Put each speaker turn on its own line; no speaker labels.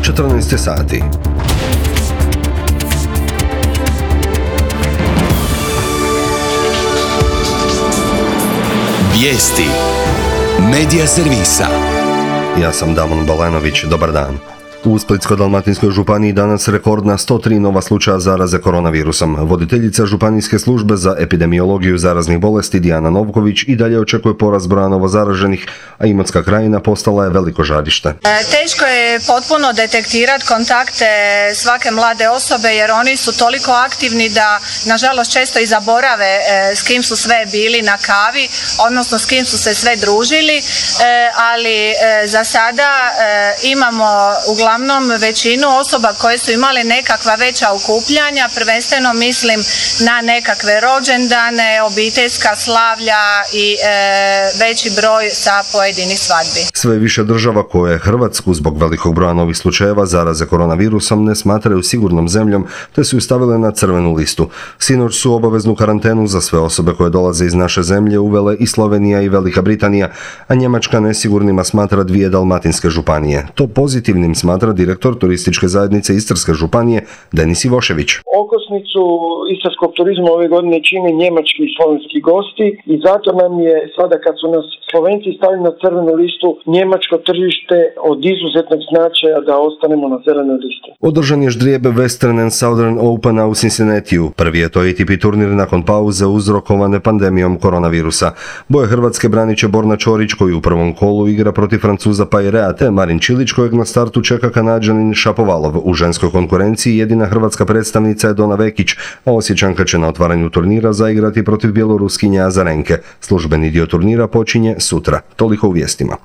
14 sati.
Vijesti Medija servisa.
Ja sam Damon Balanović, dobar dan. U Splitsko-dalmatinskoj županiji danas rekordna 103 nova slučaja zaraze koronavirusom. Voditeljica županijske službe za epidemiologiju zaraznih bolesti Dijana Novković i dalje očekuje porast broja novozaraženih, a Imotska krajina postala je veliko žarište.
Teško je potpuno detektirati kontakte svake mlade osobe jer oni su toliko aktivni da nažalost često i zaborave s kim su sve bili na kavi, odnosno s kim su se sve družili, ali za sada imamo uglavnom većinu osoba koje su imale nekakva veća okupljanja, prvenstveno mislim na nekakve rođendane, obiteljska slavlja i veći broj sa pojedinih svadbi.
Sve više država koje Hrvatsku zbog velikog broja novih slučajeva zaraze koronavirusom ne smatraju sigurnom zemljom, te su ju stavile na crvenu listu. Sinoć su obaveznu karantenu za sve osobe koje dolaze iz naše zemlje uvele i Slovenija i Velika Britanija, a Njemačka nesigurnima smatra 2 dalmatinske županije. To pozitivnim smatra direktor turističke zajednice Istarske županije Denis Ivošević.
Okosnicu istarskog turizma ove godine čine njemački i slovenski gosti i zato nam je sada kad su nas Slovenci stavili na crvenu listu njemačko tržište od izuzetnog značaja da ostanemo na zelenoj listi.
Održan je ždrijeb Western and Southern Opena u Cincinnatiju. Prvi je to ATP turnir nakon pauze uzrokovane pandemijom koronavirusa. Boje Hrvatske branit će Borna Ćorić koji u prvom kolu igra protiv Francuza Pairea, te Marin Čilić kojeg na startu čeka Kanađanin Šapovalov. U ženskoj konkurenciji jedina hrvatska predstavnica je Dona Vekić, a Osječanka će na otvaranju turnira zaigrati protiv bjeloruskinje Azarenke. Službeni dio turnira počinje sutra. Toliko u vijestima.